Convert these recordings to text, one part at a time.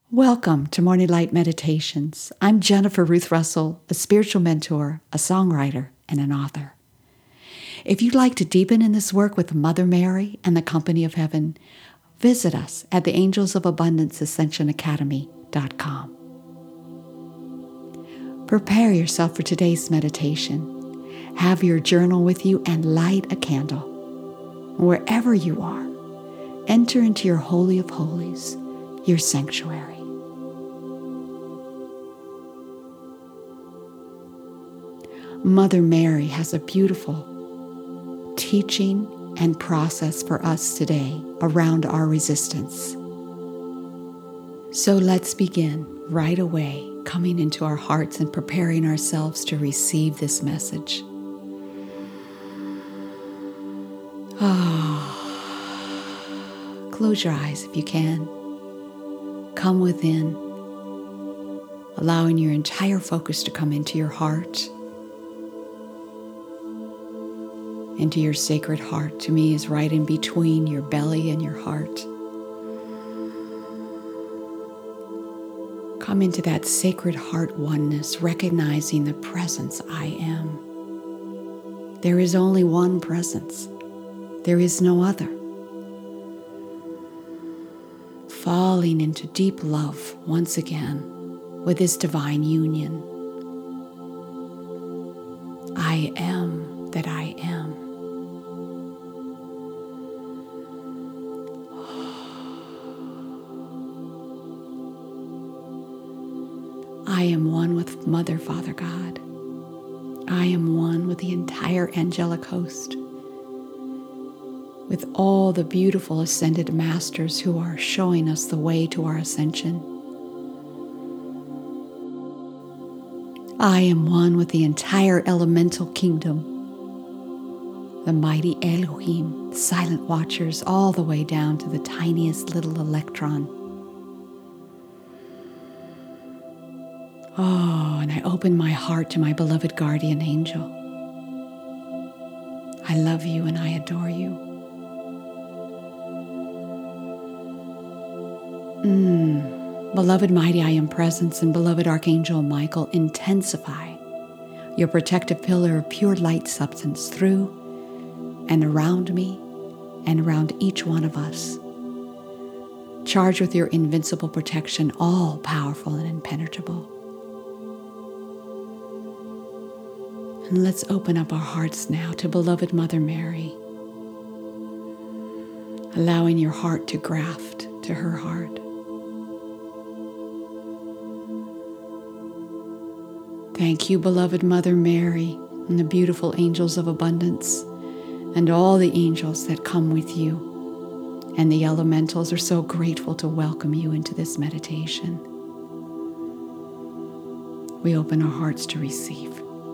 Welcome to Morning Light Meditations. I'm Jennifer Ruth Russell, a spiritual mentor, a songwriter, and an author. If you'd like to deepen in this work with Mother Mary and the Company of Heaven, visit us at the Angels of Abundance Ascension Academy.com. Prepare yourself for today's meditation. Have your journal with you and light a candle. Wherever you are, enter into your Holy of Holies, your sanctuary. Mother Mary has a beautiful teaching and process for us today around our resistance. So let's begin right away, coming into our hearts and preparing ourselves to receive this message. Close your eyes if you can. Come within, allowing your entire focus to come into your heart. Into your sacred heart. To me, is right in between your belly and your heart. Come into that sacred heart oneness, recognizing the presence I am. There is only one presence. There is no other. Falling into deep love once again with this divine union. I am that I am. I am one with Mother, Father, God. I am one with the entire angelic host, with all the beautiful ascended masters who are showing us the way to our ascension. I am one with the entire elemental kingdom, the mighty Elohim, silent watchers, all the way down to the tiniest little electron. Oh, and I open my heart to my beloved guardian angel. I love you and I adore you. Beloved mighty I am presence and beloved Archangel Michael, intensify your protective pillar of pure light substance through and around me and around each one of us. Charge with your invincible protection, all powerful and impenetrable. And let's open up our hearts now to beloved Mother Mary, allowing your heart to graft to her heart. Thank you, beloved Mother Mary, and the beautiful angels of abundance, and all the angels that come with you. And the elementals are so grateful to welcome you into this meditation. We open our hearts to receive.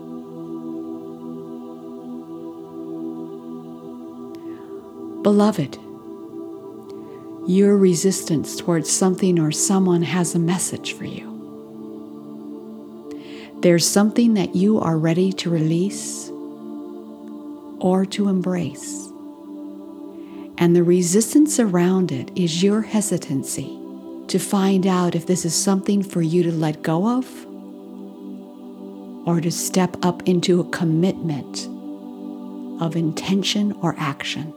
Beloved, your resistance towards something or someone has a message for you. There's something that you are ready to release or to embrace. And the resistance around it is your hesitancy to find out if this is something for you to let go of or to step up into a commitment of intention or action.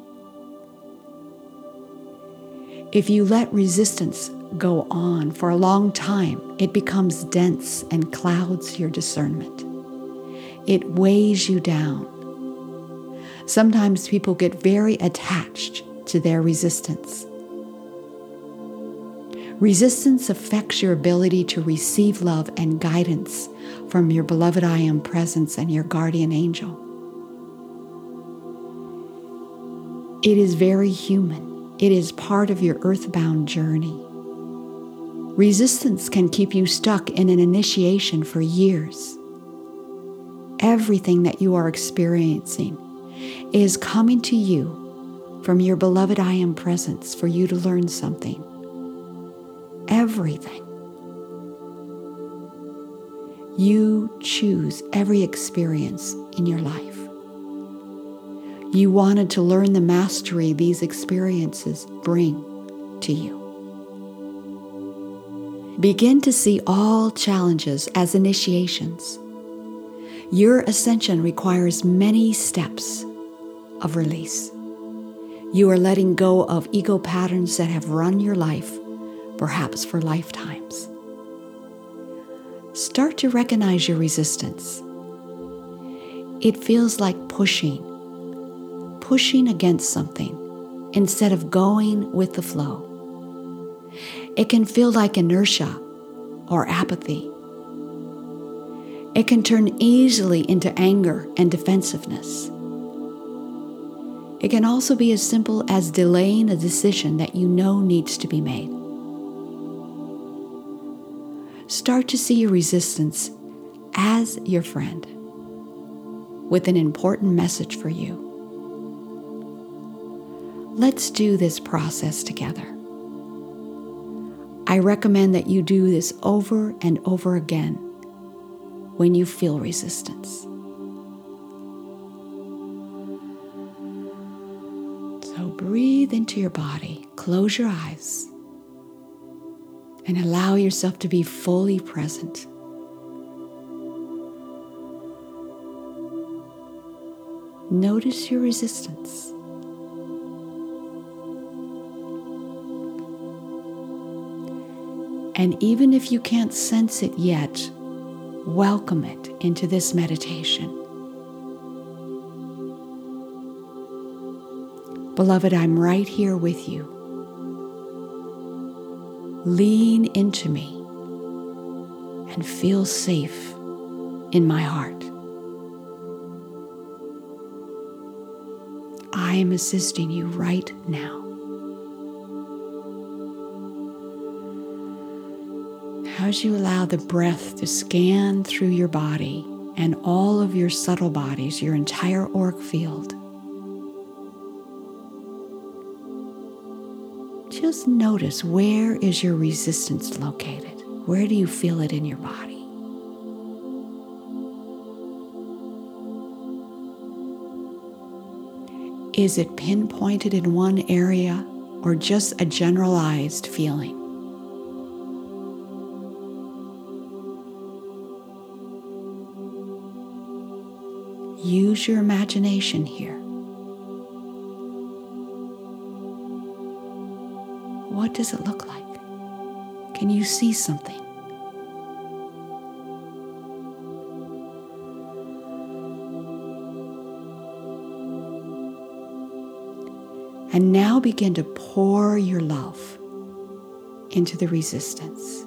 If you let resistance go on for a long time, it becomes dense and clouds your discernment. It weighs you down. Sometimes people get very attached to their resistance. Resistance affects your ability to receive love and guidance from your beloved I Am presence and your guardian angel. It is very human. It is part of your earthbound journey. Resistance can keep you stuck in an initiation for years. Everything that you are experiencing is coming to you from your beloved I Am presence for you to learn something. Everything. You choose every experience in your life. You wanted to learn the mastery these experiences bring to you. Begin to see all challenges as initiations. Your ascension requires many steps of release. You are letting go of ego patterns that have run your life, perhaps for lifetimes. Start to recognize your resistance. It feels like pushing against something instead of going with the flow. It can feel like inertia or apathy. It can turn easily into anger and defensiveness. It can also be as simple as delaying a decision that you know needs to be made. Start to see your resistance as your friend with an important message for you. Let's do this process together. I recommend that you do this over and over again when you feel resistance. So breathe into your body, close your eyes, and allow yourself to be fully present. Notice your resistance. And even if you can't sense it yet, welcome it into this meditation. Beloved, I'm right here with you. Lean into me and feel safe in my heart. I am assisting you right now. As you allow the breath to scan through your body and all of your subtle bodies, your entire auric field, just notice, where is your resistance located? Where do you feel it in your body? Is it pinpointed in one area or just a generalized feeling? Use your imagination here. What does it look like? Can you see something? And now begin to pour your love into the resistance.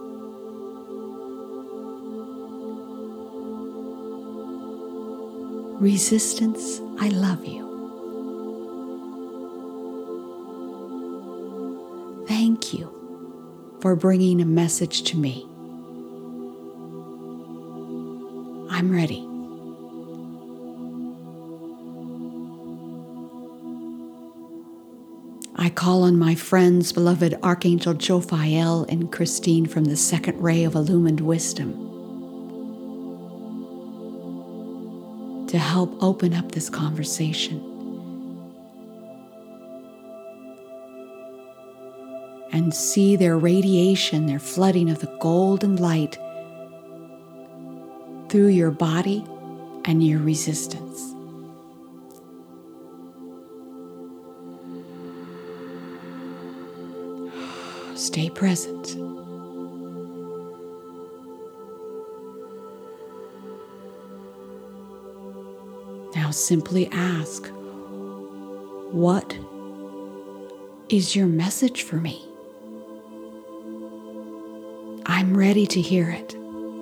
Resistance, I love you. Thank you for bringing a message to me. I'm ready. I call on my friends, beloved Archangel Jophiel and Christine from the second ray of illumined wisdom, to help open up this conversation and see their radiation, their flooding of the golden light through your body and your resistance. Stay present. Now simply ask, what is your message for me? I'm ready to hear it.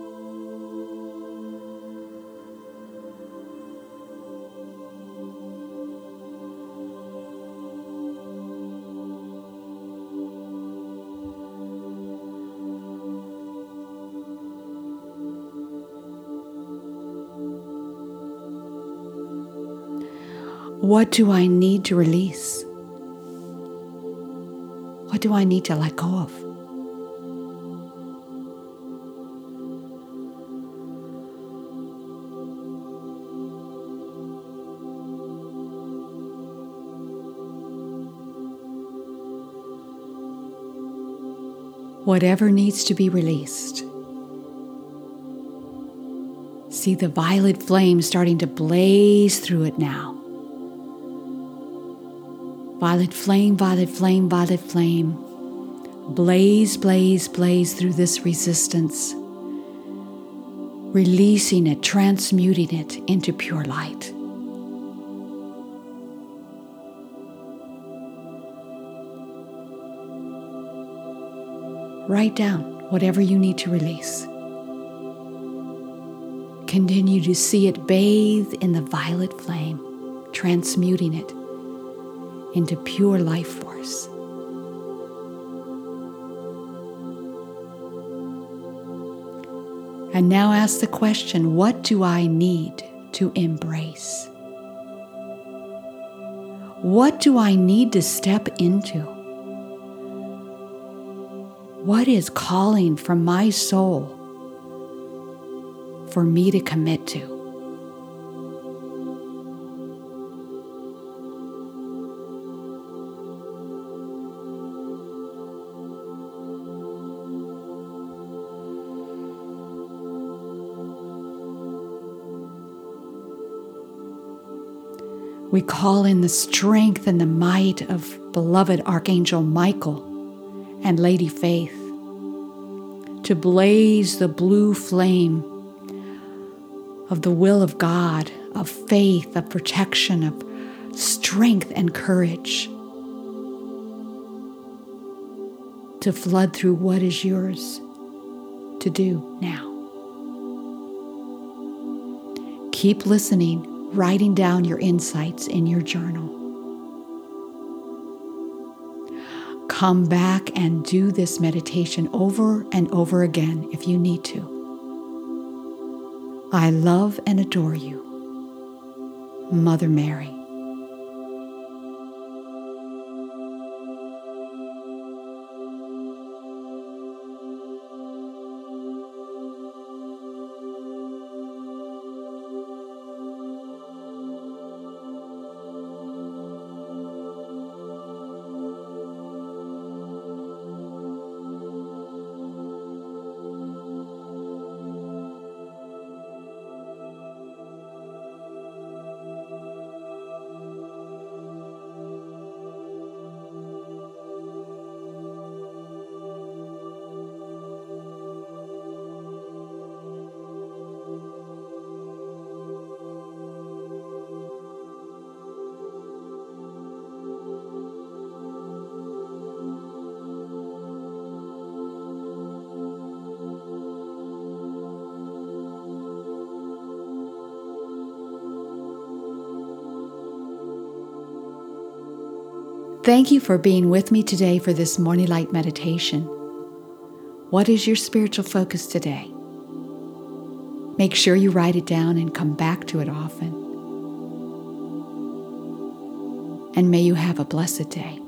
What do I need to release? What do I need to let go of? Whatever needs to be released. See the violet flame starting to blaze through it now. Violet flame, violet flame, violet flame. Blaze, blaze, blaze through this resistance. Releasing it, transmuting it into pure light. Write down whatever you need to release. Continue to see it bathe in the violet flame, transmuting it into pure life force. And now ask the question, what do I need to embrace? What do I need to step into? What is calling from my soul for me to commit to? We call in the strength and the might of beloved Archangel Michael and Lady Faith to blaze the blue flame of the will of God, of faith, of protection, of strength and courage to flood through what is yours to do now. Keep listening, writing down your insights in your journal. Come back and do this meditation over and over again if you need to. I love and adore you, Mother Mary. Thank you for being with me today for this morning light meditation. What is your spiritual focus today? Make sure you write it down and come back to it often. And may you have a blessed day.